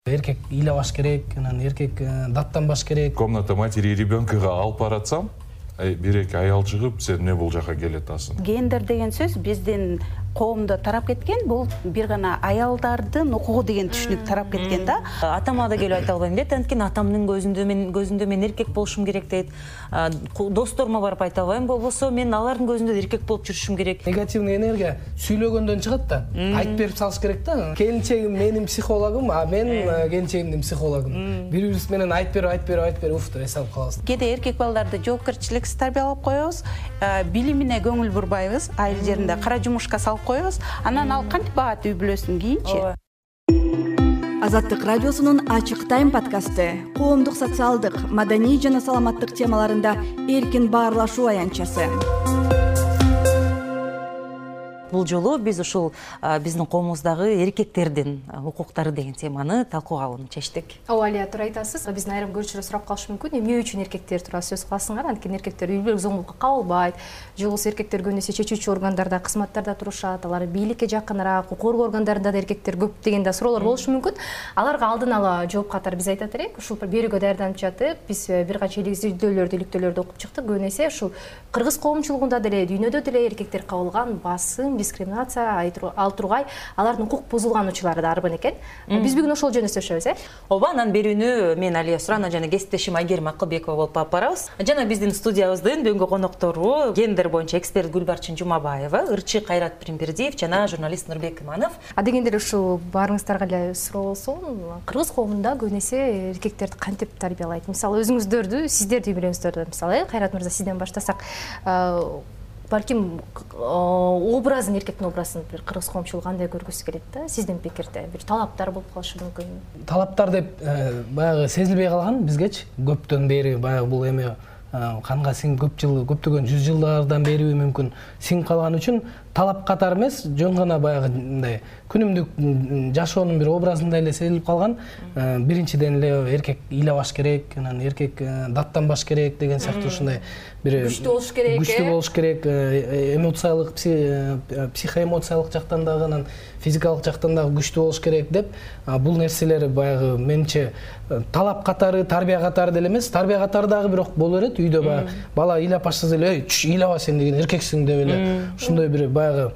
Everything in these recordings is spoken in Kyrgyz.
Эркек ыйлабаш керек, анан эркек даттанбаш керек. Комната матери и ребенкыга алып баратсам, бир-эки аял чыгып, сен эмне бул жака келе атасың? Гендер деген сөз биздин коомдо тарап кеткен, бул бир гана аялдардын укугу деген түшүнүк тарап кеткен да. Атама да келип айта албайм дейт, анткени атамдын көзүндө мен эркек болушум керек дейт. Досторума барып айта албайм, болбосо мен алардын көзүндө эркек болуп жүрүшүм керек. Негативный энергия сүйлөгөндөн чыгат да. Айтып берип салыш керек да. Келинчегим менин психологум, а мен келинчегимдин психологум. Бири-бирибиз менен айтып берип уф деп эсалып калабыз. Кээде эркек балдарды жоопкерчиликсиз тарбиялап коебуз, билимине көңүл бурбайбыз, айыл жеринде кара жумушка салып коебуз, анан ал кантип багат үй бүлөсүн кийинчи. Азаттык радиосунун Ачык Тайм подкасты коомдук, социалдык, маданий жана саламаттык темаларында эркин баарлашуу аянтчасы. Бул жолу биз ушул биздин коомубуздагы эркектердин укуктары деген теманы талкууга чечтик. Ооба, Алия, туура айтасыз. Биздин айрым көрүүчүлөр сурап калышы мүмкүн, эмне үчүн эркектер тууралуу сөз кыласыңар? Анткени эркектер үй бүлөлүк зомбулукка кабылбайт. Же болбосо эркектер көбүнесе чечүүчү органдарда, кызматтарда турушат, алар бийликке жакыныраак, укук коргоо органдарында да эркектер көп деген да суроолор болушу мүмкүн. Аларга алдын ала жооп катары биз айтат элек. Ушул берүүгө даярданып жатып, биз бир канча иликтөөлөрдү окуп чыктык. Көбүнесе ушул кыргыз коомчулугунда деле, дүйнөдө деле эркектер кабылган басым, дискриминация, ал тургай алардын укук бузулган учурлары да арбын экен. Биз бүгүн ошол жөнүндө сүйлөшөбүз, Ооба, анан берүүнү мен Алия Сурана жана кесиптешим Айгерим Акылбекова болуп алып барабыз. Жана биздин студиябыздын бүгүнкү коноктору гендер боюнча эксперт Гүлбарчын Жумабаева, ырчы Кайрат Пиримбердиев жана журналист Нурбек Иманов. Дегенде ушул баарыңыздарга эле суроо болсун, кыргыз коомунда көбүнесе эркектерди кантип тарбиялайт? Мисалы өзүңүздөрдү, сиздерди билөңүздөрдү, мисалы Кайрат мырза, сизден баштасак, балким образын, эркектин образын бир кыргыз коомчулугу кандай көргүсү келет да, сиздин пикирде? Бир талаптар болуп калышы мүмкүн. Талаптар деп баягы сезилбей калган бизгечи көптөн бери, баягы бул эме канга сиңип көптөгөн 100 жылдардан бериби мүмкүн сиңип калган үчүн талап катары эмес, жөн гана баягы мындай күнүмдүк жашоонун бир образында эле сезилип калган. Биринчиден эле эркек ыйлабаш керек, анан эркек даттанбаш керек деген сыяктуу ушундай бир күчтүү болуш керек, эмоциялык, психоэмоциялык жактан дагы, анан физикалык жактан дагы күчтүү болуш керек деп, бул нерселер баягы менимче талап катары, тарбия катары деле эмес, тарбия катары дагы бирок боло берет. Үйдө баягы бала ыйлап баштаса эле, ыйлаба сен деген эркексиң деп эле ушундай бир баягы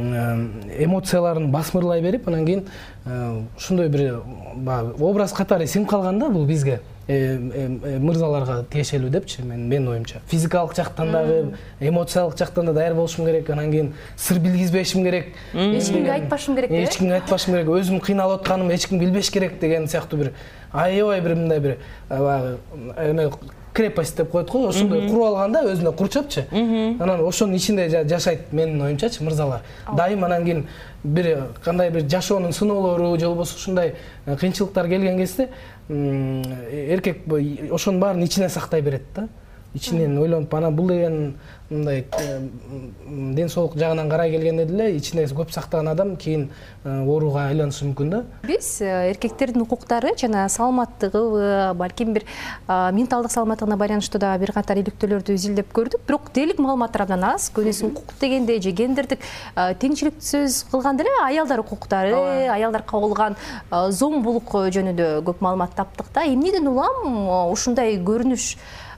эмоцияларын басмырлай берип, анан кийин ушундай бир образ катары сиңип калган да, бул бизге мырзаларга тиешелүү депчи, менин оюмча. Физикалык жактан дагы, эмоциялык жактан да даяр болушум керек, анан кийин сыр билгизбешим керек, эч кимге айтпашым керек, эч кимге айтпашым керек, өзүм кыйналып атканым эч ким билбеш керек деген сыяктуу бир аябай бир мындай бир эме крепость деп коет го, ошондой куруп алганда өзүнө курчапчы. Анан ошонун ичинде жашайт менин оюмчачы мырзалар. Дайым анан кийин бир кандай бир жашоонун сыноолору же болбосо ушундай кыйынчылыктар келген кезде эркек ошонун баарын ичине сактай берет да. Ичинен ойлонуп, анан бул деген мындай ден соолук жагынан карай келгенде деле ичине көп сактаган адам кийин ооруга айланышы мүмкүн да. Биз эркектердин укуктары жана саламаттыгы, балким бир менталдык саламаттыгына байланыштуу да бир катар иликтөөлөрдү изилдеп көрдүк. Бирок дээрлик маалыматтар абдан аз. Көбүнесе укук дегенде же гендердик теңчиликти сөз кылганда эле аялдар укуктары, аялдар кабылган зомбулук жөнүндө көп маалымат таптык да. Эмнеден улам ушундай көрүнүш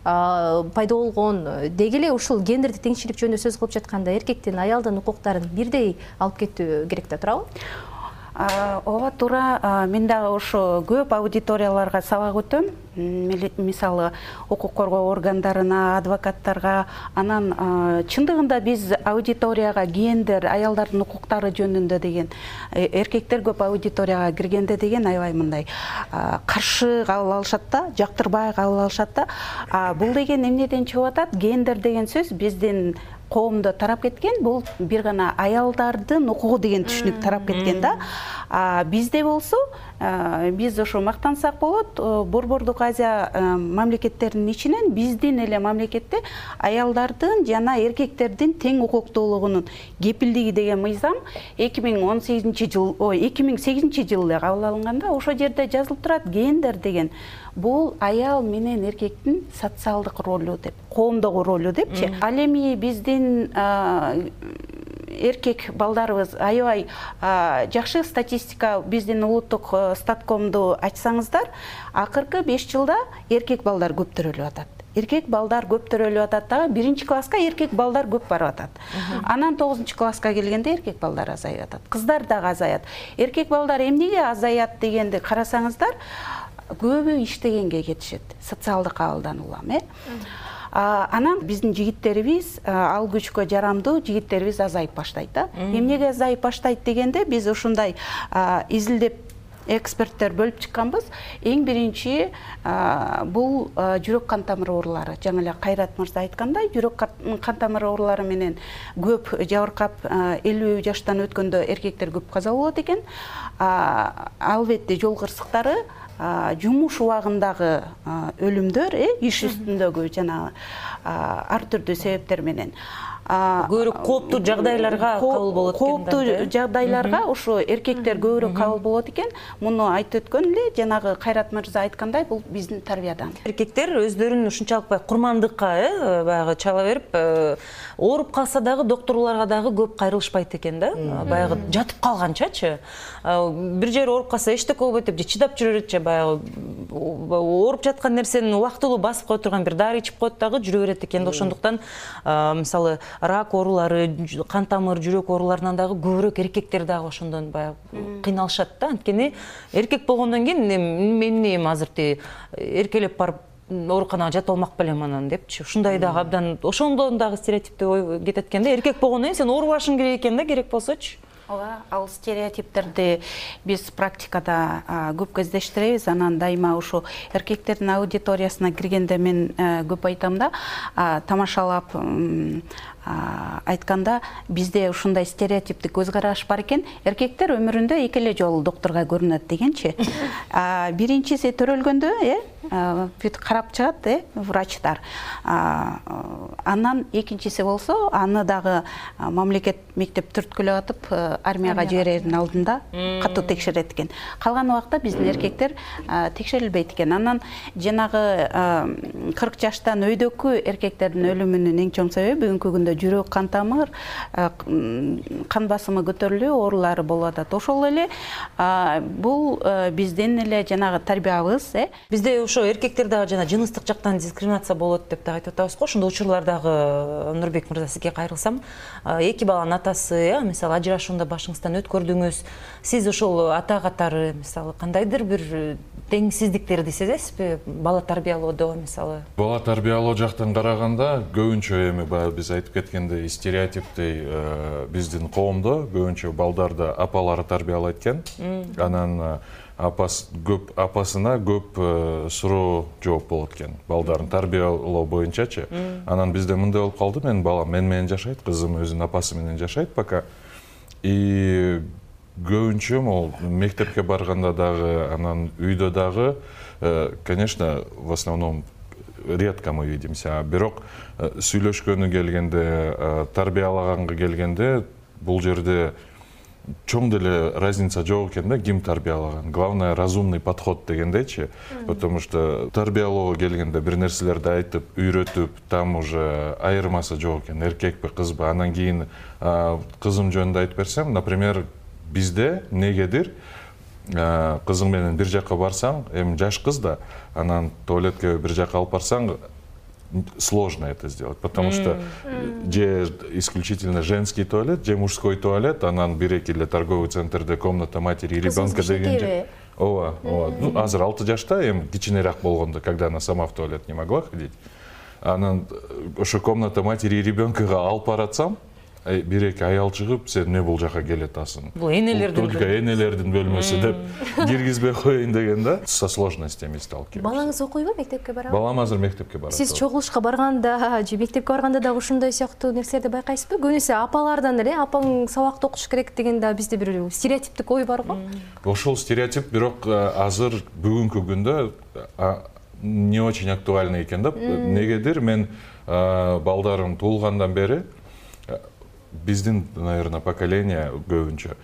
пайда болгон? Деги эле ушул гендердик теңчилик жөнүндө сөз кылып жатканда эркектин, аялдын укуктарын бирдей алып кетүү керек да, туурабы? Ооба, туура. Мен дагы ошо көп аудиторияларга сабак өтөм. Мисалы, укук коргоо органдарына, адвокаттарга. Анан чындыгында биз аудиторияга гендер, аялдардын укуктары жөнүндө деген, эркектер көп аудиторияга киргенде деген аябай мындай каршы кабыл алышат да, жактырбай кабыл алышат да. Бул деген эмнеден чыгып атат? Гендер деген сөз биздин коомдо тарап кеткен, бул бир гана аялдардын укугу деген түшүнүк тарап кеткен да. Бизде болсо, биз ошо мактансак болот, Борбордук Азия мамлекеттеринин ичинен биздин эле мамлекетте аялдардын жана эркектердин тең укуктуулугунун кепилдиги деген мыйзам 2008 жылы кабыл алынганда, ошо жерде жазылып турат, гендер деген бул аял менен эркектин социалдык ролу деп, коомдогу ролу депчи. Ал эми биздин эркек балдарыбыз аябай жакшы статистика биздин улуттук статкомду ачсаңыздар, акыркы 5 жылда эркек балдар көп төрөлүп атат. Эркек балдар көп төрөлүп атат дагы, 1-класска эркек балдар көп барып атат. Анан 9-класска келгенде эркек балдар азайып атат. Кыздар дагы азаят. Эркек балдар эмнеге азаят дегенди карасаңыздар, көбү иштегенге кетишет. Социалдык кабылдан улам, Анан биздин жигиттерибиз, ал күчкө жарамдуу жигиттерибиз азайып баштайт да. Эмнеге азайып баштайт дегенде, биз ушундай изилдеп эксперттер бөлүп чыкканбыз. Эң биринчи бул жүрөк кан тамыр оорулары. Жаңы эле Кайрат мырза айткандай, жүрөк кан тамыр оорулары менен көп жабыркап 50 жаштан өткөндө эркектер көп каза болот экен. Албетте жол кырсыктары, жумуш убагындагы өлүмдөр, иш үстүндөгү жанагы ар түрдүү себептер менен көбүрөөк кооптуу жагдайларга кабыл болот экен. Кооптуу жагдайларга ушу эркектер көбүрөөк кабыл болот экен. Муну айтып өткөн эле, жанагы Кайрат мырза айткандай, бул биздин тарбиядан. Эркектер өздөрүн ушунчалык курмандыкка баягы чала берип, ооруп калса дагы докторлорго дагы көп кайрылышпайт экен да. Баягы жатып калганчачы. Бир жери ооруп калса эчтеке болбойт деп чыдап жүрө берет, баягы ооруп жаткан нерсени убактылуу басып кое турган бир дары ичип коет дагы жүрө берет экен. Ошондуктан мисалы рак оорулары, кан тамыр, жүрөк ооруларынан дагы көбүрөөк эркектер дагы ошондон баягы кыйналышат да. Анткени эркек болгондон кийин мен эми азыр эркелеп барып ооруканага жата алмак белем анан депчи. Ушундай дагы абдан ошондон дагы стереотиптүү ой кетет экен да. Эркек болгондон кийин сен оорубашың керек экен да, керек болсочу. Ооба, ал стереотиптерди биз практикада көп кездештиребиз. Анан дайыма ушу эркектердин аудиториясына киргенде мен көп айтам да, тамашалап айтканда, бизде ушундай стереотиптик көз караш бар экен. Эркектер өмүрүндө 2 эле жолу докторго көрүнөт дегенчи. Биринчиси төрөлгөндө, бүт карап чыгат, врачтар. Анан экинчиси болсо, аны дагы мамлекет мектеп түрткүлөп атып, армияга жиберердин алдында катуу текшерет экен. Калган убакта биздин эркектер текшерилбейт экен. Анан жанагы 40 жаштан өйдөкү эркектердин өлүмүнүн эң чоң себеби бүгүнкү күндө жүрөк кан тамыр, кан басымы көтөрүлүү оорулары болуп атат. Ошол эле бул биздин эле жанагы тарбиябыз, Бизде ошо эркектер дагы жана жыныстык жактан дискриминация болот деп да айтып атабыз го. Ошондой учурлардагы Нурбек мырза сизге кайрылсам, 2 баланын атасы, мисалы ажырашуунда башыңыздан өткөрдүңүз. Сиз ошол ата катары мисалы кандайдыр бир теңсиздиктерди сезесизби бала тарбиялоодо мисалы? Бала тарбиялоо жактан караганда көбүнчө эми баягы биз айтып кеткендей стереотиптей биздин коомдо көбүнчө балдарды апалары тарбиялайт экен. Анан апасына көп суроо жооп болот экен. Балдарын тарбиялоо боюнчачы. Анан бизде мындай болуп калды, менин балам мен менен жашайт, кызым өзүнүн апасы менен жашайт пока. И көбүнчө могул мектепке барганда дагы, анан үйдө дагы, конечно, в основном редко мы видимся. Бирок сүйлөшкөнү келгенде, тарбиялаганга келгенде, бул жерде чоң деле разница жок экен да, ким тарбиялаган. Главное разумный подход дегендейчи, потому что тарбиялоого келгенде бир нерселерди айтып, үйрөтүп, там уже айырмасы жок экен, эркекпи, кызбы. Анан кийин кызым жөнүндө айтып берсем, например, бизде негедир кызың менен бир жака барсаң, эми жаш кыз да, анан туалетке бир жака алып барсаң, сложно это сделать, потому что же исключительно женский туалет, же мужской туалет, анан бир-эки эле торговый центрде комната матери и ребенка деген. Ооба, ооба. Азыр 6 жашта, эми кичинерээк болгондо, когда она сама в туалет не могла ходить. Анан ошо комната матери и ребенкага алып баратсам, бир-эки аял чыгып, сен эмне бул жака келетасың? Бул энелердин бөлмөсү деп киргизбей коеюн деген да. Со сложностями сталкиваемся. Балаңыз окуйбу, мектепке барабы? Балам азыр мектепке барат. Сиз чогулушка барганда же мектепке барганда да ушундай сыяктуу нерселерди байкайсызбы? Көбүнесе апалардан эле апаң сабакта окуш керек деген да бизде бир стереотиптик ой бар го. Ошол стереотип бирок азыр бүгүнкү күндө не очень актуальный экен да. Негедир мен балдарым туулгандан бери биздин, наверное, поколение көбүнчө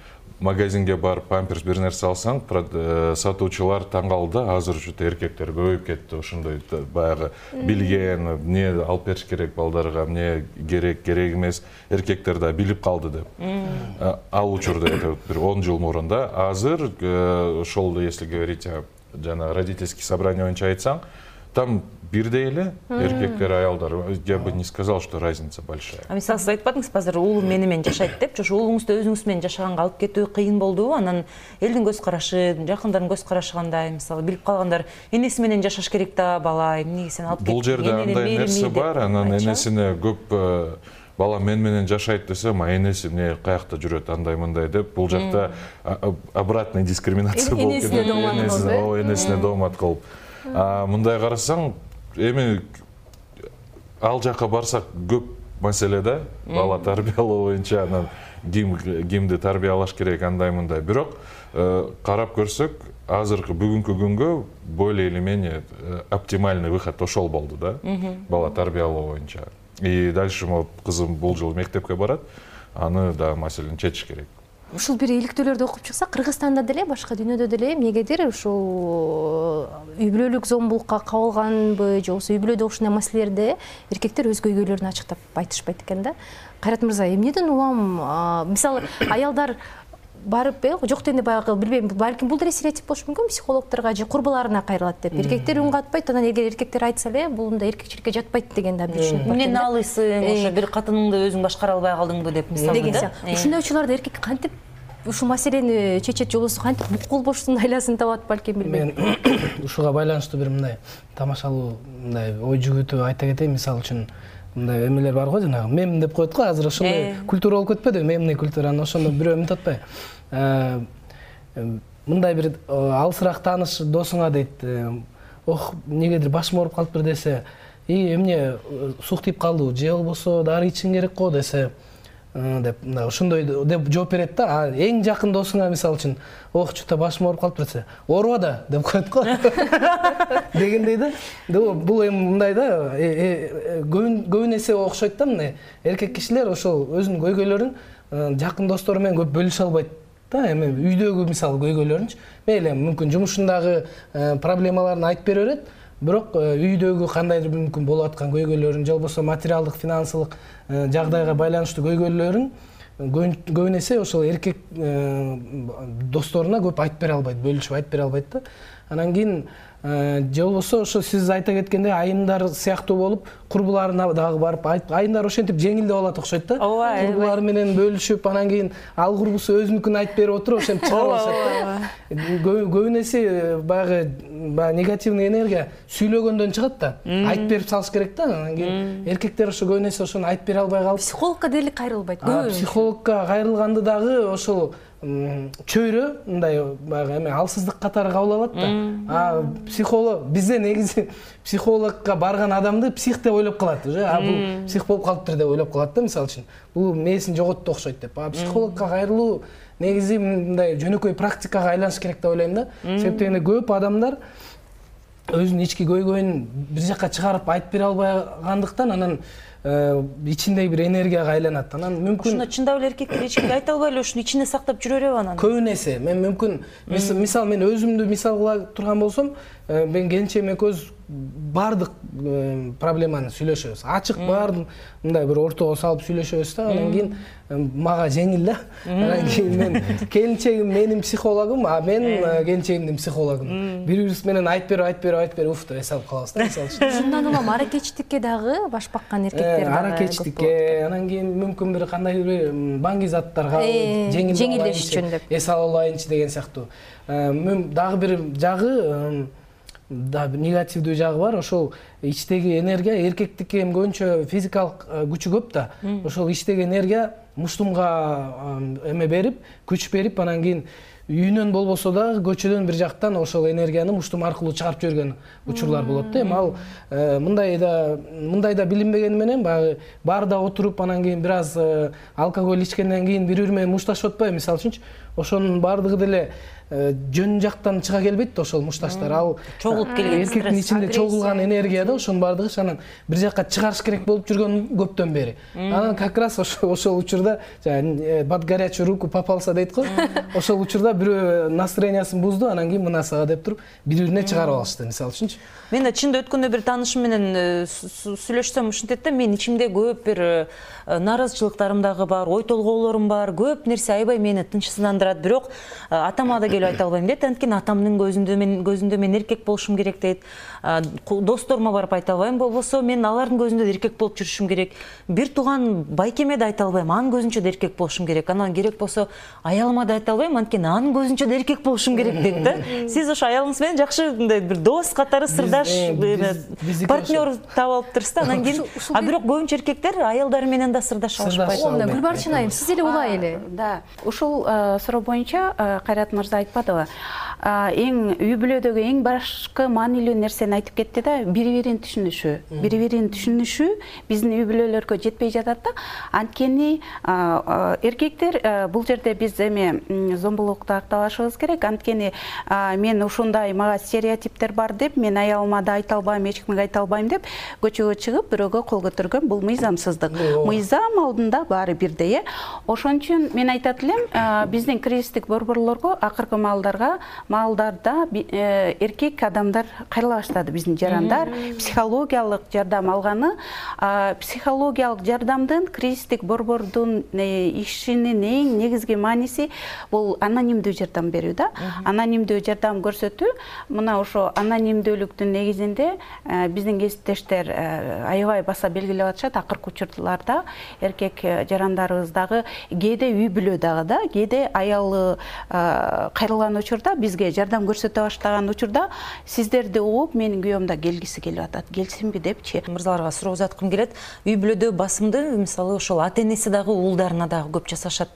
магазинге барып памперс бир нерсе алсаң, сатуучулар таң калды, азыр учурда эркектер көбөйүп кетти, ошондой баягы билген, эмне алып бериш керек балдарга, эмне керек эмес, эркектер да билип калды деп. Ал учурда бир 10 жыл мурун да, азыр ошол, если говорить жана родительский собрание боюнча айтсаң, там бирдей эле эркектер, аялдар. Я бы не сказал, что разница большая. Мисалы, сиз айтпадыңыз, азыр уулум менен жашайт деп, ошо уулуңузду өзүңүз менен жашаганга алып кетүү кыйын болдубу? Анан элдин көз карашы, жакындардын көз карашы кандай? Мисалы, билип калгандар, энеси менен жашаш керек да, бала, эмнеге сен алып кеттиң? Бул жерде андай нерсе бар, анан энесине көп бала менен жашайт десе, энеси эмне каякта жүрөт, андай мындай деп, бул жакта обратный дискриминация болуп кетет. Энесине доомат кылып. Мындай карасаң, эми ал жака барсак көп маселе да, бала тарбиялоо боюнча, анан кимди тарбиялаш керек, андай мындай. Бирок карап көрсөк, азыркы бүгүнкү күнгө более или менее оптимальный выход ошол болду да, бала тарбиялоо боюнча. И дальше кызым бул жыл мектепке барат, аны да маселени чечиш керек. Ушул бир иликтөөлөрдү окуп чыксак, Кыргызстанда деле, башка дүйнөдө деле эмнегедир ушул үй бүлөлүк зомбулукка кабылганбы, же болбосо үй бүлөдө ушундай маселелерде эркектер өз көйгөйлөрүн ачыктап айтышпайт экен да. Кайрат мырза, эмнеден улам, мисалы, аялдар барып, жок дегенде баягы, билбейм, балким бул деле стереотип болушу мүмкүн, психологторго же курбуларына кайрылат деп. Эркектер үн катпайт, анан эгер эркектер айтса эле, бул да эркекчиликке жатпайт деген да бир түшүнүк бар. Эмнени алыйсың, ошо бир катыныңды өзүң башкара албай калдыңбы деп, мисалы да. Ушундай учурларда эркек кантип ушул маселени чечет, же болбосо кантип букул бошсун айласын табат, балким, билбейм. Мен ушуга байланыштуу бир мындай тамашалуу мындай ой жүгүтүп айта кетейин. Мисалы үчүн мындай эмелер бар го, жанагы мем деп коет го, азыр ошондой культура болуп кетпеди, мемный культура, ошондо бирөө эмне атпай. Мындай бир алысыраак тааныш досуңа дейт, ох, негедир башым ооруп калыптыр десе, эмне сук тийип калдыбы, же болбосо дары ичиң керек го десе, деп ошондой деп жооп берет да. Эң жакын досуңа мисалы үчүн, ох, чута башым ооруп калыптыр десе, ооруба да деп коет го. Дегендей да. Бул эми мындай да, көбүн эсе окшойт да, мындай эркек кишилер ошол өзүнүн көйгөйлөрүн жакын достору менен көп бөлүшө албайт да. Эми үйдөгү мисалы көйгөйлөрүнчү мейли мүмкүн жумушундагы проблемаларын айтып бере берет, бирок үйдөгү кандайдыр мүмкүн болуп аткан көйгөйлөрүн, же болбосо материалдык, финансылык жагдайга байланыштуу көйгөйлөрүн көбүн эсе ошол эркек досторуна көп айтып бере албайт, бөлүшүп айтып бере албайт да. Анан кийин же болбосо ошо сиз айта кеткендей айымдар сыяктуу болуп, курбуларына дагы барып айтып, айымдар ошентип жеңилдеп алат окшойт да. Курбулары менен бөлүшүп, анан кийин ал курбусу өзүнүкүн айтып берип отуруп, ошентип чыгып алышат. Көбүн эсе баягы негативный энергия сүйлөгөндөн чыгат да. Айтып берип салыш керек да. Анан кийин эркектер ошо көбүн эсе ошону айтып бере албай калып, психологко дели кайрылбайт. Психологко кайрылганды дагы ошол чөйрө мындай баягы эме алсыздык катары кабыл алат да. Психолог бизде негизи психологко барган адамды псих деп ойлоп калат уже. Бул псих болуп калыптыр деп ойлоп калат да, мисалы үчүн. Бул мээсин жоготту окшойт деп. Психологко кайрылуу негизи мындай жөнөкөй практикага айланыш керек деп ойлойм да. Себеп дегенде көп адамдар өзүнүн ички көйгөйүн бир жакка чыгарып айтып бере албагандыктан анан ичиндеги бир энергияга айланат. Анан мүмкүн ушуна чындап эле эркектер эчкиге айта албай эле ушуну ичине сактап жүрө береби анан? Көбүн эсе мен мүмкүн мисалы мен өзүмдү мисал кыла турган болсом, мен келинчегим экөөбүз бардык проблеманы сүйлөшөбүз. Ачык баарын мындай бир ортого салып сүйлөшөбүз да. Анан кийин мага жеңил да. Анан кийин мен келинчегим менин психологум, мен келинчегимдин психологум. Бири-бирибиз менен айтып берип уф деп эс алып калабыз да, мисалы үчүн. Ушундан улам аракечтикке дагы баш баккан эркектер дагы. Аракечтикке, анан кийин мүмкүн бир кандайдыр бир баңгизаттарга жеңилдеш үчүн деп эс ала алайынчы деген сыяктуу. Дагы бир жагы негативдүү жагы бар. Ошол ичтеги энергия, эркектикке эми көбүнчө физикалык күчү көп да. Ошол ичтеги энергия муштумга эме берип, күч берип, анан кийин үйүнөн болбосо дагы көчөдөн бир жактан ошол энергияны муштум аркылуу чыгарып жиберген учурлар болот да. Эми ал мындай да билинбегени менен баягы барда отуруп, анан кийин бир аз алкоголь ичкенден кийин бири-бири менен мушташып атпайбы, мисалы үчүнчү. ошонун баардыгы деле жөн жактан чыга келбейт да ошол мушташтар. Ал чогулуп келген эркектин ичинде чогулган энергия да ошонун баардыгы анан бир жакка чыгарыш керек болуп жүргөн көптөн бери. Анан как раз ошол учурда под горячую руку попался дейт го. Ошол учурда бирөө настроениясын бузду, анан кийин мына сага деп туруп бири-бирине чыгарып алышты, мисалы үчүнчү. Мен чында өткөндө бир таанышым менен сүйлөшсөм ушинтет да, мен ичимде көп бир нааразычылыктарым дагы бар, ой толгоолорум бар, көп нерсе аябай мени тынчсыздандырат. Бирок атама да келип айта албайм дейт. Анткени атамдын көзүндө мен эркек болушум керек дейт. Досторума барып айта албайм, болбосо мен алардын көзүндө эркек болуп жүрүшүм керек. Бир тууган байкеме да айта албайм, анын көзүнчө да эркек болушум керек. Анан керек болсо аялыма да айта албайм, анткени анын көзүнчө да эркек болушум керек дейт да. Сиз ошо аялыңыз менен жакшы мындай бир дос катары сырдаш партнер таап алыптырсыз да. Анан кийин бирок көбүнчө эркектер аялдары менен да сырдаша алышпайт. Мына Гүлбарчын айым, сиз эле улай эле. Да, ушул суроо боюнча Кайрат мырза айтпадыбы? Эң үй бүлөдөгү эң башкы маанилүү нерсени айтып кетти да, бири-бирин түшүнүшү. Бири-бирин түшүнүшү биздин үй бүлөлөргө жетпей жатат да. Анткени эркектер бул жерде биз эми зомбулукту актабашыбыз керек. Анткени мен ушундай мага стереотиптер бар деп, мен аялыма да айта албайм, эч кимге айта албайм деп көчөгө чыгып бирөөгө кол көтөргөн бул мыйзамсыздык. Мыйзам алдында баары бирдей, Ошон үчүн мен айтат элем, биздин кризистик борборлорго акыркы маалдарда эркек адамдар кайрыла баштады, биздин жарандар психологиялык жардам алганы. Психологиялык жардамдын кризистик борбордун ишинин эң негизги мааниси бул анонимдүү жардам берүү да. Анонимдүү жардам көрсөтүү. Мына ошо анонимдүүлүктүн негизинде биздин кесиптештер аябай баса белгилеп атышат. Акыркы учурларда эркек жарандарыбыздагы кээде үй бүлөдөгү да, кээде аялы кайрылган учурда бизге жардам көрсөтө баштаган учурда сиздерди угуп менин күйөөм да келгиси келип атат, келсинби депчи. Мырзаларга суроо узаткым келет. Үй бүлөдө басымды мисалы ошол ата-энеси дагы уулдарына дагы көп жасашат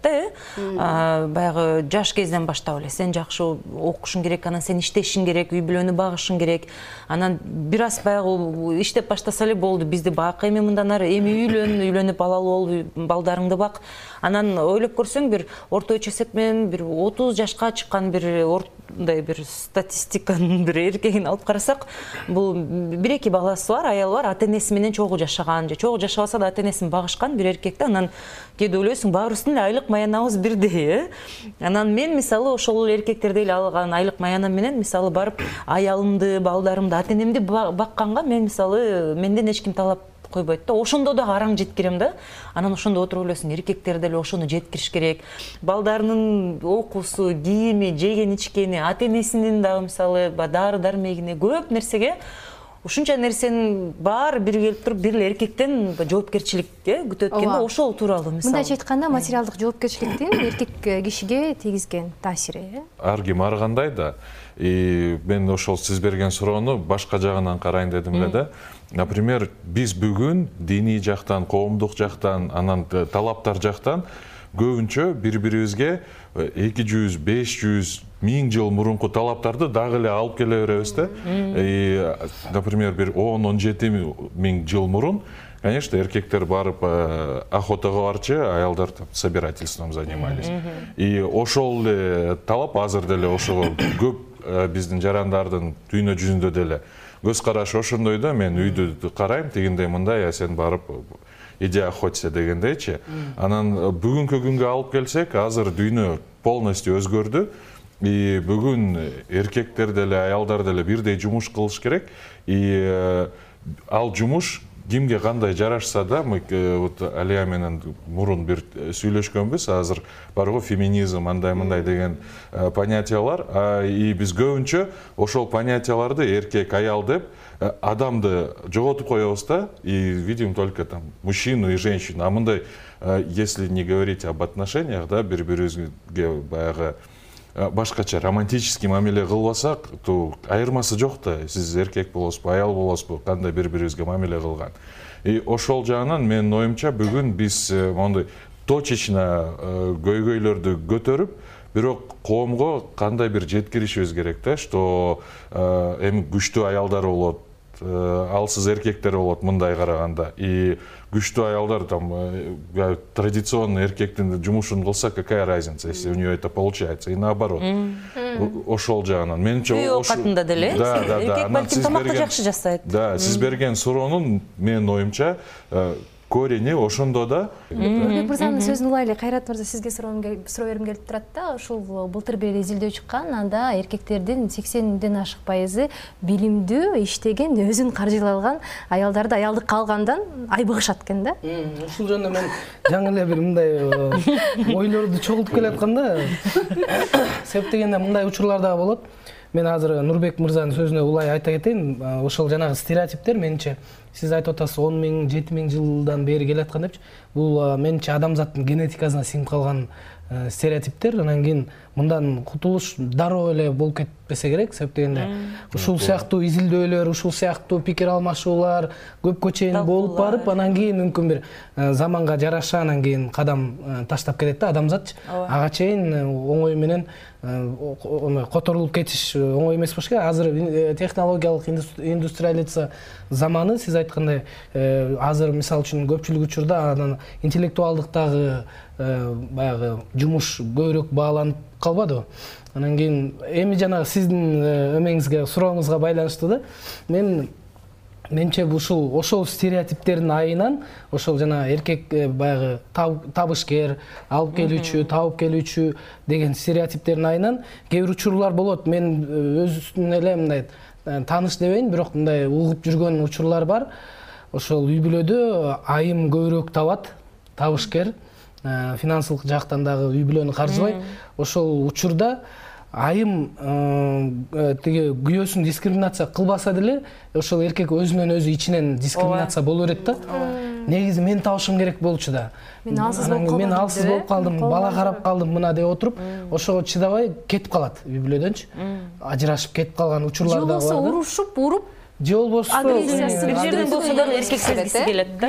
да. Баягы жаш кезден баштап эле сен жакшы окушуң керек, анан сен иштешиң керек, үй бүлөнү багышың керек. Анан бир аз баягы иштеп баштаса эле болду, бизди бак, эми мындан ары эми үйлөнүп балалуу бол, балдарыңды бак. Анан ойлоп көрсөң бир орточо эсеп менен бир 30 жашка чыккан бир бир статистиканын бир эркегин алып карасак, бул бир-эки баласы бар, аялы бар, ата-энеси менен чогуу жашаган же чогуу жашабаса да ата-энесин багышкан бир эркекти. Анан кээде ойлойсуң, баарыбыздын эле айлык маянабыз бирдей. Анан мен мисалы ошол эркектерди алган айлык маянам менен мисалы барып аялымды, балдарымды, ата-энемди бакканга мен мисалы менден эч ким талап койбойт да. Ошондо да араң жеткирем да. Анан ошондо отуруп ойлойсуң, эркектер деле ошону жеткириш керек. Балдарынын окуусу, кийими, жеген ичкени, ата-энесинин дагы мисалы дары дармегине көп нерсеге ушунча нерсенин баары бири келип туруп бир эле эркектен жоопкерчилик күтөт экен да. Ошол тууралуу мисалы. Мындайча айтканда материалдык жоопкерчиликтин эркек кишиге тийгизген таасири. Ар ким ар кандай да. Мен ошол сиз берген суроону башка жагынан карайын дедим эле да. Например, биз бүгүн диний жактан, коомдук жактан, анан талаптар жактан көбүнчө бири-бирибизге 200, 500, 1000 жыл мурунку талаптарды дагы эле алып келе беребиз да. Например, бир 10-17 миң жыл мурун, конечно, эркектер барып охотага барчу, аялдар собирательством занимались. И ошол талап азыр деле ошого көп биздин жарандардын дүйнө жүзүндө деле көз карашы ошондой да. Мен үйдү карайм, тигиндей мындай, сен барып иди охоться дегендейчи. Анан бүгүнкү күнгө алып келсек, азыр дүйнө полностью өзгөрдү. И бүгүн эркектер деле, аялдар деле бирдей жумуш кылыш керек. И ал жумуш кимге кандай жарашса да, мы Алия менен мурун бир сүйлөшкөнбүз, азыр барго феминизм, андай-мындай деген понятиялар. И биз көбүнчө ошол понятияларды эркек, аял деп адамды жоготуп коебуз да, и видим только там мужчину и женщину. А мындай, если не говорить об отношениях, да, бири-бирибизге баягы башкача романтический мамиле кылбасак, то айырмасы жок да. Сиз эркек болосузбу, аял болосузбу, кандай бири-бирибизге мамиле кылган. И ошол жагынан менин оюмча бүгүн биз мондай точечно көйгөйлөрдү көтөрүп, бирок коомго кандай бир жеткиришибиз керек да, что эми күчтүү аялдар болот, алсыз эркектер болот мындай караганда. И күчтүү аялдар там традиционный эркектин жумушун кылса, какая разница, если у нее это получается. И наоборот. Ошол жагынан. Менимче үй оокатында деле. Эркек балким тамакты жакшы жасайт. Да, сиз берген суроонун менин оюмча корени ошондо да. Нурбек мырзанын сөзүн улай эле Кайрат мырза сизге суроо бергим келип турат да. Ушул былтыр бир изилдөө чыккан, анда эркектердин 80ден ашык пайызы билимдүү, иштеген, өзүн каржылай алган аялдарды аялдыкка алгандан айбыгышат экен да. Ушул жөнүндө мен жаңы эле бир мындай ойлорду чогултуп келатканда, себеп дегенде мындай учурлар дагы болот. Мен азыр Нурбек мырзанын сөзүнө улай айта кетейин. Ошол жанагы стереотиптер менимче сиз айтып атасыз 10 000, 7 000 жылдан бери келаткан депчи. Бул менимче адамзаттын генетикасына сиңип калган стереотиптер. Анан кийин мындан кутулуш дароо эле болуп кетпесе керек. Себеп дегенде ушул сыяктуу изилдөөлөр, ушул сыяктуу пикир алмашуулар көпкө чейин болуп барып, анан кийин мүмкүн бир заманга жараша анан кийин кадам таштап кетет да адамзатчы. Ага чейин оңой менен которулуп кетиш оңой эмес болуш керек. Азыр технологиялык индустриализация заманы, сиз айткандай, азыр мисалы үчүн көпчүлүк учурда анан интеллектуалдыктагы баягы жумуш көбүрөөк бааланып калбадыбы? Анан кийин эми жанагы сиздин эмеңизге, сурооңузга байланыштуу да. Менимче ошол стереотиптердин айынан, ошол жана эркек баягы табышкер, алып келүүчү, табып келүүчү деген стереотиптердин айынан кээ бир учурлар болот. Мен өзүмдүн эле мындай тааныш дебейин, бирок мындай угуп жүргөн учурлар бар. Ошол үй бүлөдө айым көбүрөөк табат, табышкер, финансылык жактан дагы үй бүлөнү каржылайт. Ошол учурда айым тиги күйөөсүн дискриминация кылбаса деле, ошол эркек өзүнөн өзү ичинен дискриминация боло берет да. Негизи мен табышым керек болчу да. Мен алсыз болуп калдым, бала карап калдым мына деп отуруп, ошого чыдабай кетип калат үй бүлөдөнчү. Ажырашып кетип калган учурлар да бар. Же болбосо урушуп, уруп, же болбосо агрессиясы бир жерден болсо дагы эркек сезгиси келет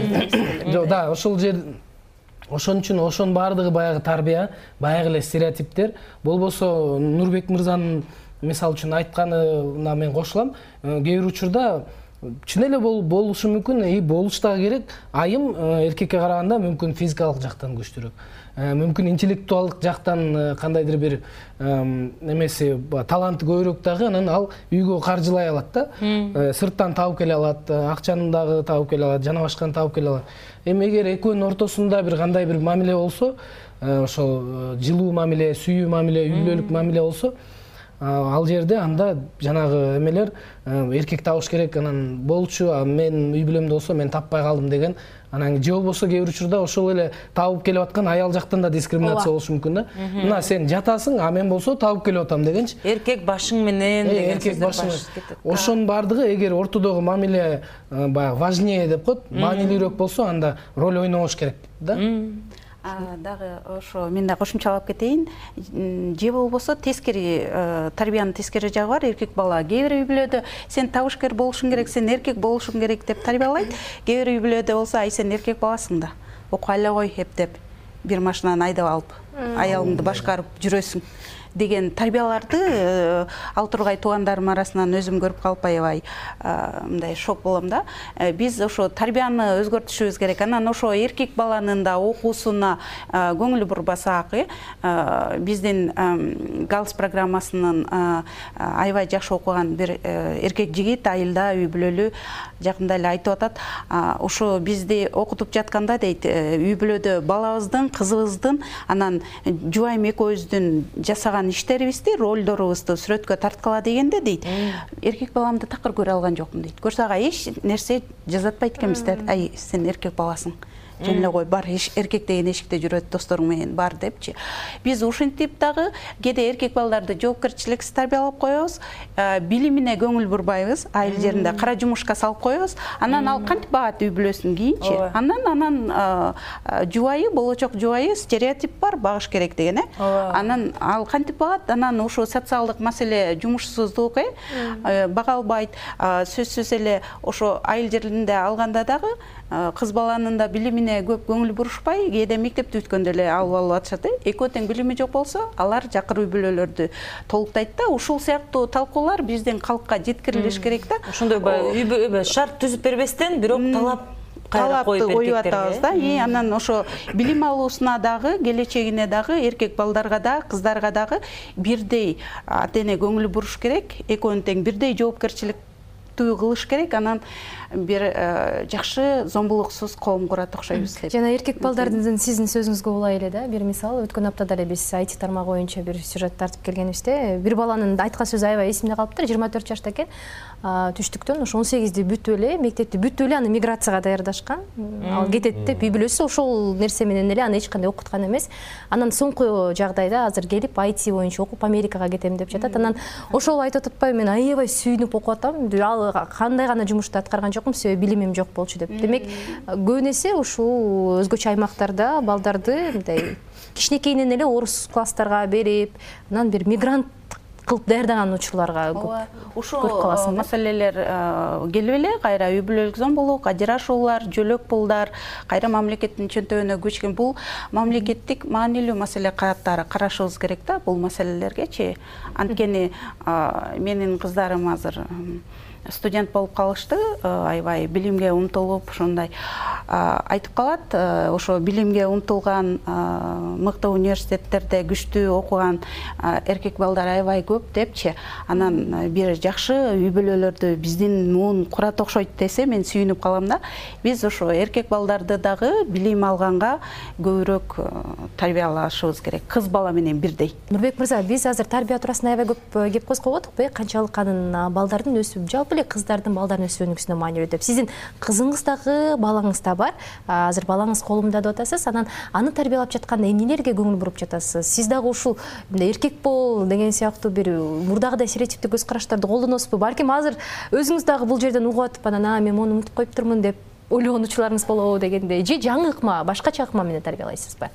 да. Да, ошол жер ошон үчүн ошонун баардыгы баягы тарбия, баягы эле стереотиптер. Болбосо Нурбек мырзанын мисалы үчүн айтканына мен кошулам. Кээ бир учурда чын эле болушу мүмкүн, и болуш дагы керек. Айым эркекке караганда мүмкүн физикалык жактан күчтүүрөөк. Мүмкүн интеллектуалдык жактан кандайдыр бир эмеси, таланты көбүрөөк дагы, анан ал үйгө каржылай алат да. Сырттан табып келе алат, акчаны дагы табып келе алат, жана башканы табып келе алат. Эми эгер экөөнүн ортосунда бир кандай бир мамиле болсо, ошол жылуу мамиле, сүйүү мамиле, үй бүлөлүк мамиле болсо, ал жерде анда жанагы эмелер эркек табыш керек, анан болчу, мен үй бүлөмдө болсо мен таппай калдым деген. Анан же болбосо кээ бир учурда ошол эле табып келип аткан аял жактан да дискриминация болушу мүмкүн да. Мына сен жатасың, а мен болсо табып келип атам дегенчи. Эркек башың менен деген сөздөр кетет. Ошонун баардыгы эгер ортодогу мамиле баягы важнее деп коет, маанилүүрөөк болсо, анда роль ойнобош керек да. Дагы ошо мен да кошумчалап кетейин. Же болбосо тескери тарбиянын тескери жагы бар. Эркек бала кээ бир үй бүлөдө сен табышкер болушуң керек, сен эркек болушуң керек деп тарбиялайт. Кээ бир үй бүлөдө болсо ай сен эркек баласың да. Окуй эле кой эптеп, бир машинаны айдап алып, аялыңды башкарып жүрөсүң деген тарбияларды ал тургай туугандарым арасынан өзүм көрүп калып аябай мындай шок болом да. Биз ошо тарбияны өзгөртүшүбүз керек. Анан ошо эркек баланын да окуусуна көңүл бурбасак, биздин галс программасынын аябай жакшы окуган бир эркек жигит айылда үй бүлөлүү жакында эле айтып атат. Ошо бизди окутуп жатканда дейт, үй бүлөдө балабыздын, кызыбыздын, анан жубайым экөөбүздүн жасаган иштерибизди, ролдорубузду сүрөткө тарткыла дегенде дейт, эркек баламды такыр көрө алган жокмун дейт. Көрсө ага эч нерсе жазатпайт экенбиз да. Ай, сен эркек баласың. Жөн эле кой, бар, эркек деген эшикте жүрөт, досторуң менен бар депчи. Биз ушинтип дагы кээде эркек балдарды жоопкерчиликсиз тарбиялап коебуз, билимине көңүл бурбайбыз, айыл жеринде кара жумушка салып коебуз. Анан ал кантип багат үй бүлөсүн кийинчи. Анан жубайы, болочок жубайы стереотип бар, багыш керек деген, Анан ал кантип багат, анан ошо социалдык маселе, жумушсуздук, бага албайт. Сөзсүз эле ошо айыл жеринде алганда дагы кыз баланын да билимине көп көңүл бурушпай, кээде мектепти бүткөндө эле алып атышат. Экөө тең билими жок болсо, алар жакыр үй бүлөлөрдү толуктайт да. Ушул сыяктуу талкуулар биздин калкка жеткирилиш керек да. Ошондой шарт түзүп бербестен, бирок талапты коюп атабыз да. Анан ошо билим алуусуна дагы, келечегине дагы, эркек балдарга да, кыздарга дагы бирдей ата-эне көңүл буруш керек. Экөөнү тең бирдей жоопкерчилик кылыш керек, анан бир жакшы зомбулуксуз коом курат окшойбуз деп. Жана эркек балдардын сиздин сөзүңүзгө улай эле да, бир мисал өткөн аптада эле биз IT тармагы боюнча бир сюжет тартып келгенибизде, бир баланын айткан сөзү аябай эсимде калыптыр. 24 жашта экен, түштүктөн ошо 18ди бүтүп эле, мектепти бүтүп эле аны миграцияга даярдашкан. Ал кетет деп үй бүлөсү ошол нерсе менен эле аны эч кандай окуткан эмес. Анан соңку жагдайда азыр келип IT боюнча окуп Америкага кетем деп жатат. Анан ошол айтып атпайбы, мен аябай сүйүнүп окуп атам. Ал кандай гана жумушту аткарган жокмун, себеби билимим жок болчу деп. Демек, көбүн эсе ушул өзгөчө аймактарда балдарды мындай кичинекейинен эле орус класстарга берип, анан бир мигрант кылып даярдаган учурларга көп. Ушул маселелер келип эле кайра үй бүлөлүк зомбулук, ажырашуулар, жөлөк пулдар кайра мамлекеттин чөнтөгүнө көчкөн. Бул мамлекеттик маанилүү маселе катары карашыбыз керек да бул маселелергечи. Анткени менин кыздарым азыр студент болуп калышты, аябай билимге умтулуп, ошондой айтып калат, ошо билимге умтулган мыкты университеттерде күчтүү окуган эркек балдар аябай көп депчи. Анан бир жакшы үй бүлөлөрдү биздин муун курат окшойт десе, мен сүйүнүп калам да. Биз ошо эркек балдарды дагы билим алганга көбүрөөк тарбиялашыбыз керек. Кыз бала менен бирдей. Нурбек мырза, биз азыр тарбия туурасында аябай көп кеп козгоп атыкпы? Канчалык анын балдардын өсүп, жалпы эле кыздардын балдардын өсүүнүн маанилүү деп. Сиздин кызыңыз дагы, балаңыз да бар. Азыр балаңыз колумда деп атасыз. Анан аны тарбиялап жатканда эмнелерге көңүл буруп жатасыз? Сиз дагы ушул эркек бол деген сыяктуу бир мурдагыдай стереотиптик көз караштарды колдоносузбу? Балким азыр өзүңүз дагы бул жерден угуп атып, анан мен муну унутуп коюптурмун деп ойлогон учурларыңыз болобу дегендей. Же жаңы ыкма, башкача ыкма менен тарбиялайсызбы?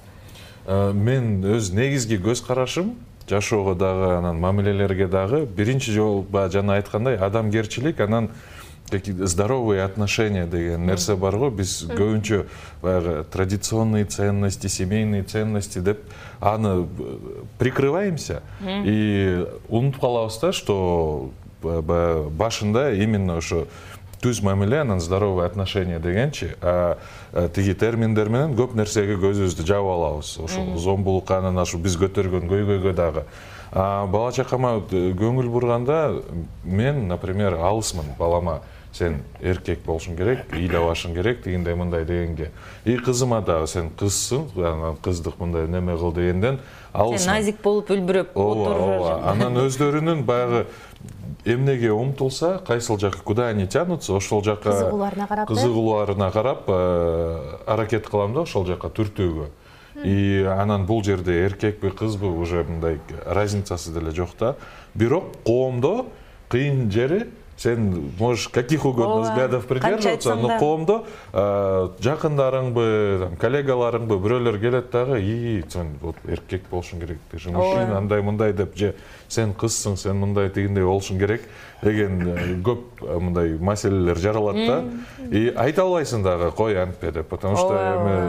Мен өз негизги көз карашым жашоого дагы, анан мамилелерге дагы биринчи жолу жана айткандай адамгерчилик, анан здоровые отношения деген нерсе бар го. Биз көбүнчө баягы традиционные ценности, семейные ценности деп аны прикрываемся и унутуп калабыз да, что башында именно ошо түз мамиле, анан здоровые отношения дегенчи, тиги терминдер менен көп нерсеге көзүбүздү жаап алабыз. Ошол зомбулук, анан ашу биз көтөргөн көйгөйгө дагы. Бала чакама көңүл бурганда мен, например, алысмын балама, сен эркек болушуң керек, ыйлабашың керек дегендей мындай дегенге. И кызыма дагы сен кызсың, анан кыздык мындай неме кыл дегенден алысмын. Сен назик болуп үлбүрөп отуруп. Анан өздөрүнүн баягы эмнеге умтулса, кайсыл жака куда они тянутся, ошол жака кызыгууларына карап аракет кылам да, ошол жака түртүүгө. И анан бул жерде эркекпи, кызбы уже мындай разницасы деле жок да. Бирок коомдо кыйын жери, сен можешь каких угодно взглядов придерживаться, но коомдо жакындарыңбы, коллегаларыңбы бирөөлөр келет дагы, сен вот эркек болушуң керек, мужчина андай мындай деп, же сен кызсың, сен мындай дегендей болушуң керек деген көп мындай маселелер жаралат да. И айта албайсың дагы, кой антпе деп, потому что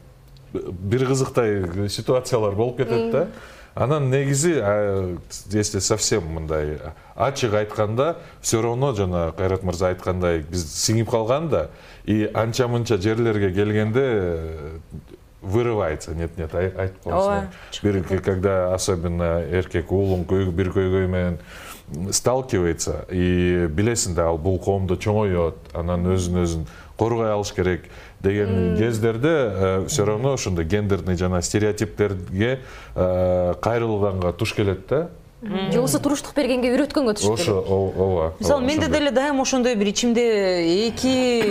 бир кызыктай ситуациялар болуп кетет да. Анан негизи, если совсем мындай ачык айтканда, все равно жана Кайрат мырза айткандай биз сиңип калганда, и анча-мынча жерлерге келгенде вырывается, нет-нет, айтып калсың. Когда особенно эркек уулуң бир көйгөй менен сталкивается, и билесиң да, ал бул коомдо чоңойот, анан өзүн коргой алыш керек деген кездерде все равно ошондой гендерный жана стереотиптерге кайрылганга туш келет да. Же болбосо туруштук бергенге үйрөткөнгө туш келет. Ооба. Мисалы, менде деле дайым ошондой бир ичимде эки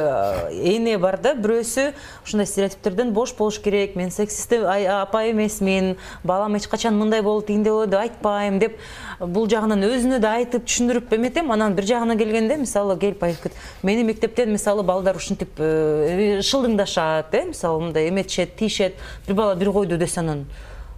эне бар да. Бирөөсү ушундай стереотиптерден бош болуш керек. Мен сексист апа эмесмин, балам эч качан мындай болот, тигиндей болот деп айтпайм деп бул жагынан өзүнө да айтып түшүндүрүп эметем. Анан бир жагына келгенде, мисалы, келип айтып, мени мектептен мисалы балдар ушинтип шылдыңдашат, мисалы мындай эметишет, тийишет. Бир бала бир койду десе, анан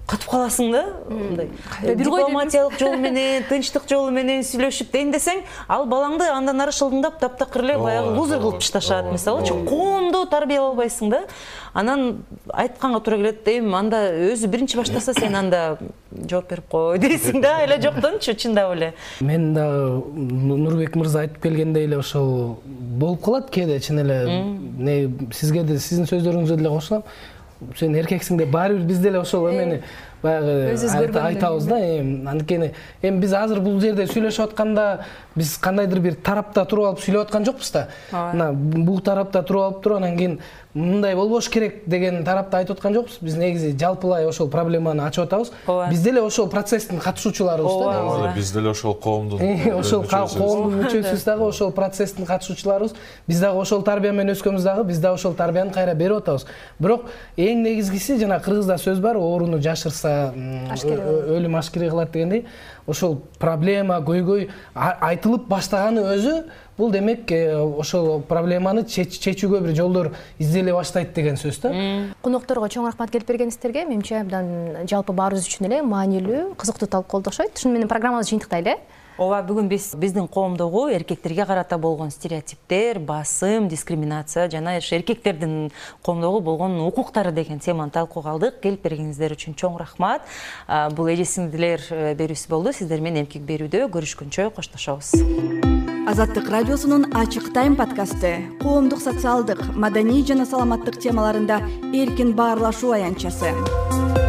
катып каласың да, мындай дипломатиялык жол менен, тынчтык жолу менен сүйлөшүп дейин десең, ал балаңды андан ары шылдыңдап таптакыр эле баягы лузер кылып ташташат. Мисалы, коомдо тарбиялай албайсың да. Анан айтканга туура келет, эми анда өзү биринчи баштаса сен анда жооп берип кой дейсиң да, эле жоктончу чындап эле. Мен дагы Нурбек мырза айтып келгендей эле ошол болуп калат кээде, чын эле. Сизге да сиздин сөздөрүңүзгө деле кошулам. Сен эркексиң деп баары бир биз деле ошол эмени баягы айтабыз да. Анткени эми биз азыр бул жерде сүйлөшүп атканда биз кандайдыр бир тарапта туруп алып сүйлөп аткан жокпуз да. Мына бул тарапта туруп алып туруп анан кийин мындай болбош керек деген тарапта айтып аткан жокпуз. Биз негизи жалпылай ошол проблеманы ачып атабыз. Биз деле ошол процесстин катышуучуларыбыз да. Биз деле ошол коомдун ошол коомдун мүчөсүбүз дагы, ошол процесстин катышуучуларыбыз. Биз дагы ошол тарбия менен өскөнбүз дагы, биз дагы ошол тарбияны кайра берип атабыз. Бирок эң негизгиси жана кыргызда сөз бар, ооруну жашырса өлүм ашкере кылат дегендей, ошол проблема көйгөй айтылып баштаганы өзү бул демек ошол проблеманы чечүүгө бир жолдор изделе баштайт деген сөз да. Конокторго чоң рахмат келип бергениңиздерге. Менимче абдан жалпы баарыбыз үчүн эле маанилүү, кызыктуу талкуу болду окшойт. Шуну менен программабызды жыйынтыктайлы. Ооба, бүгүн биздин коомдогу эркектерге карата болгон стереотиптер, басым, дискриминация жана эркектердин коомдогу болгон укуктары деген теманы талкууга алдык. Келип бергениңиздер үчүн чоң рахмат. Бул эжесиңдилер берүүсү болду. Сиздер менен эмгек берүүдө көрүшкөнчө коштошобуз. Азаттык радиосунун Ачык Тайм подкасты коомдук, социалдык, маданий жана саламаттык темаларында эркин баарлашуу аянтчасы.